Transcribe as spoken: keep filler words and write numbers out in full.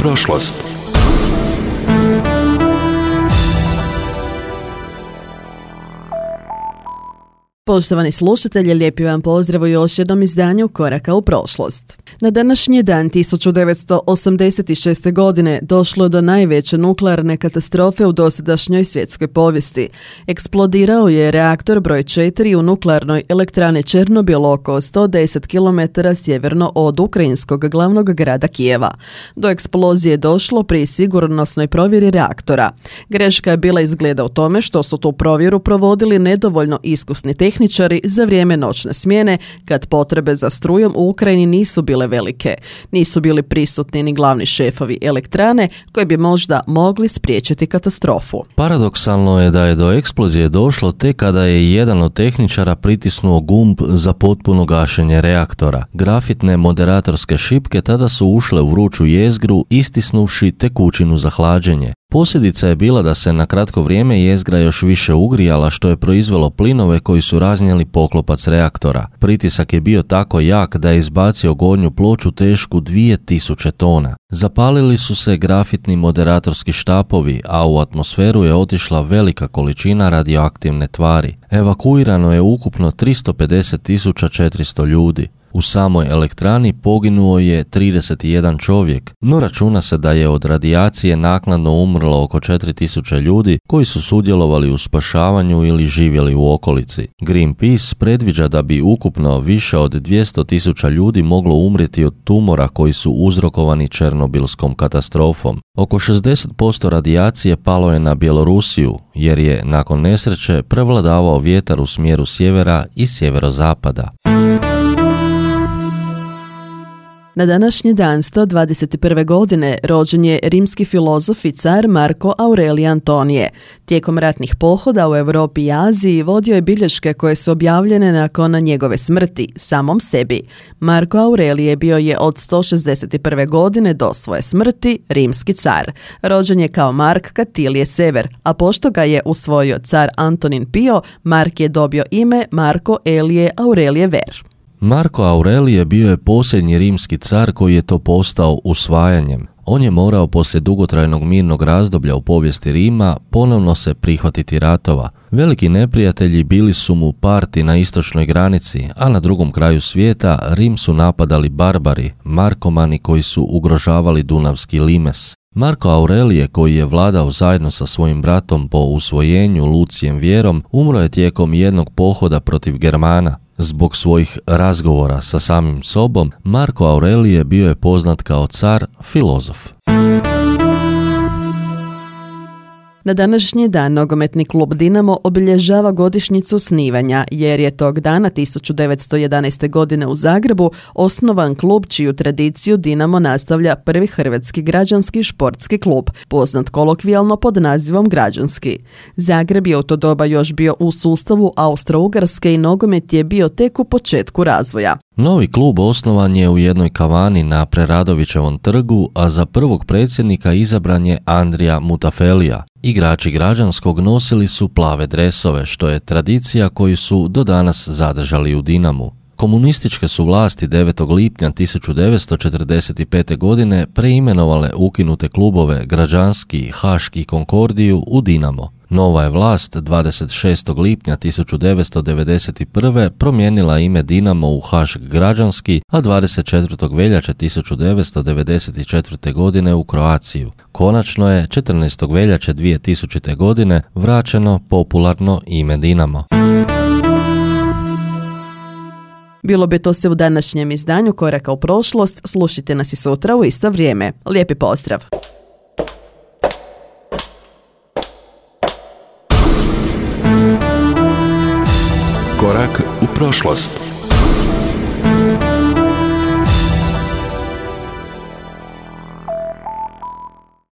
prošlost. Poštovani slušatelji, lijepi vam pozdrav u još jednom izdanju Koraka u prošlost. Na današnji dan tisuću devetsto osamdeset šeste. godine došlo do najveće nuklearne katastrofe u dosadašnjoj svjetskoj povijesti. Eksplodirao je reaktor broj četiri u nuklearnoj elektrani Černobil oko sto deset kilometara sjeverno od ukrajinskog glavnog grada Kijeva. Do eksplozije je došlo pri sigurnosnoj provjeri reaktora. Greška je bila izgleda u tome što su tu provjeru provodili nedovoljno iskusni tehničari za vrijeme noćne smjene, kad potrebe za strujom u Ukrajini nisu bile velike. Nisu bili prisutni ni glavni šefovi elektrane koji bi možda mogli spriječiti katastrofu. Paradoksalno je da je do eksplozije došlo tek kada je jedan od tehničara pritisnuo gumb za potpuno gašenje reaktora. Grafitne moderatorske šipke tada su ušle u vruću jezgru, istisnuvši tekućinu za hlađenje. Posljedica je bila da se na kratko vrijeme jezgra još više ugrijala, što je proizvelo plinove koji su raznijeli poklopac reaktora. Pritisak je bio tako jak da je izbacio gornju ploču tešku dvije tisuće tona. Zapalili su se grafitni moderatorski štapovi, a u atmosferu je otišla velika količina radioaktivne tvari. Evakuirano je ukupno tristo pedeset tisuća četiristo ljudi. U samoj elektrani poginuo je trideset jedan čovjek, no računa se da je od radijacije naknadno umrlo oko četiri tisuće ljudi koji su sudjelovali u spašavanju ili živjeli u okolici. Greenpeace predviđa da bi ukupno više od dvjesto tisuća ljudi moglo umrijeti od tumora koji su uzrokovani Černobilskom katastrofom. Oko šezdeset posto radijacije palo je na Bjelorusiju, jer je nakon nesreće prevladavao vjetar u smjeru sjevera i sjeverozapada. Na današnji dan sto dvadeset prve. godine rođen je rimski filozof i car Marko Aurelije Antonije. Tijekom ratnih pohoda u Europi i Aziji vodio je bilješke koje su objavljene nakon njegove smrti, samom sebi. Marko Aurelije bio je od sto šezdeset prve. godine do svoje smrti rimski car. Rođen je kao Mark Katilije Sever, a pošto ga je usvojio car Antonin Pio, Mark je dobio ime Marko Elije Aurelije Ver. Marko Aurelije bio je posljednji rimski car koji je to postao usvajanjem. On je morao poslije dugotrajnog mirnog razdoblja u povijesti Rima ponovno se prihvatiti ratova. Veliki neprijatelji bili su mu Parti na istočnoj granici, a na drugom kraju svijeta Rim su napadali barbari, Markomani koji su ugrožavali Dunavski limes. Marko Aurelije, koji je vladao zajedno sa svojim bratom po usvojenju Lucijem Vjerom, umro je tijekom jednog pohoda protiv Germana. Zbog svojih razgovora sa samim sobom, Marko Aurelije bio je poznat kao car filozof. Na današnji dan nogometni klub Dinamo obilježava godišnjicu osnivanja, jer je tog dana tisuću devetsto jedanaeste. godine u Zagrebu osnovan klub čiju tradiciju Dinamo nastavlja prvi hrvatski građanski športski klub, poznat kolokvijalno pod nazivom Građanski. Zagreb je u to doba još bio u sustavu Austro-Ugarske i nogomet je bio tek u početku razvoja. Novi klub osnovan je u jednoj kavani na Preradovićevom trgu, a za prvog predsjednika izabran je Andrija Mutafelija. Igrači Građanskog nosili su plave dresove, što je tradicija koju su do danas zadržali u Dinamu. Komunističke su vlasti devetog lipnja tisuću devetsto četrdeset pete. godine preimenovale ukinute klubove Građanski, Haški i Konkordiju u Dinamo. Nova je vlast dvadeset šestog lipnja tisuću devetsto devedeset prve. promijenila ime Dinamo u Hašk Građanski, a dvadeset četvrtog veljače tisuću devetsto devedeset četvrte. godine u Kroaciju. Konačno je četrnaestog veljače dvije tisućite. godine vraćeno popularno ime Dinamo. Bilo bi to sve u današnjem izdanju Koraka u prošlost. Slušajte nas i sutra u isto vrijeme. Lijepi pozdrav! Korak u prošlost.